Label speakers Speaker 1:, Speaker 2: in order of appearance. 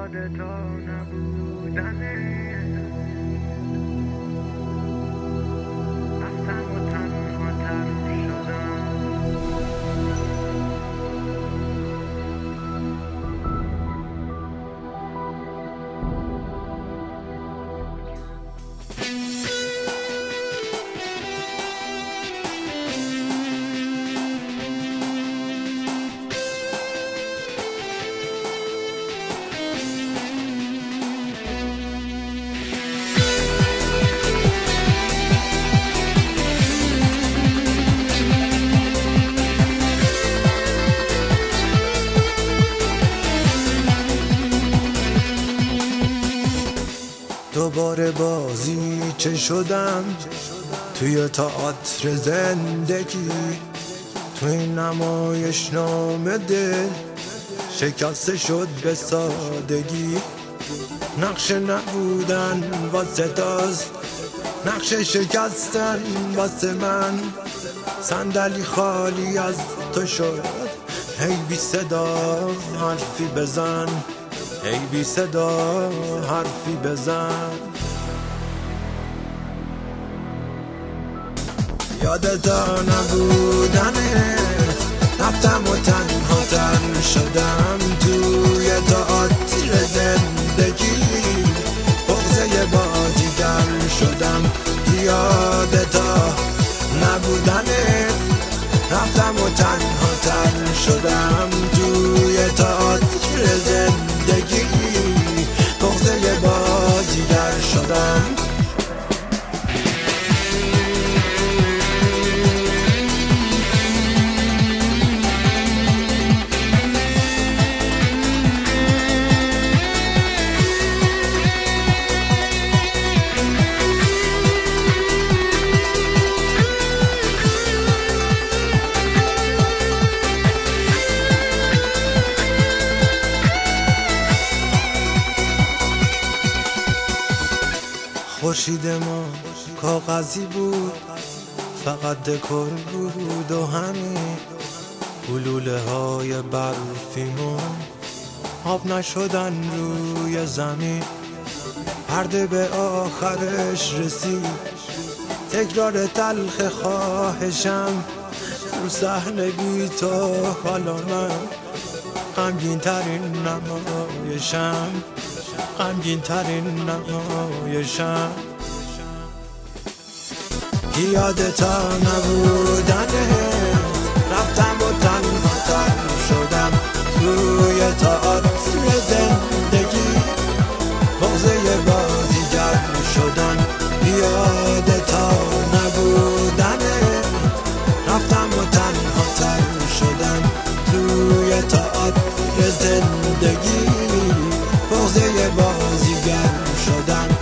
Speaker 1: یاد تا نبودنه رفتم و تنها تر شدم.
Speaker 2: دوباره بازی چه شدم توی تئاتر زندگی، توی نمایش نامه دل شکسته شد به سادگی. نقش نبودن واسه تاست، نقش شکستن واسه من. صندلی خالی از تو شد، هی بی صدا حرفی بزن، ای بی صدا حرفی بزن. یادتا نبودنه رفتم و تنها تر شدم توی تئاتر زندگی، بغضه بازیگر شدم. یادتا نبودنه رفتم و تنها تر شدم توی تئاتر زندگی، بغضه بازیگر شدم. خورشید ما کاغذی بود، فقط دکور بود و همین. گلوله های برفیمون آب نشدن روی زمین. پرده به آخرش رسید، تکرار تلخ خواهشم رو صحنه بی تو. حالا من غمگین ترین نمایشم، غمگین ترین نمایشم. یادتا نبودنه رفتم و تنها تر شدم توی تئاتر زندگی، بغضه بازیگر شدن. یادتا نبودنه رفتم و تنها تر شدم توی تئاتر زندگی، بغضه بازیگر شدن.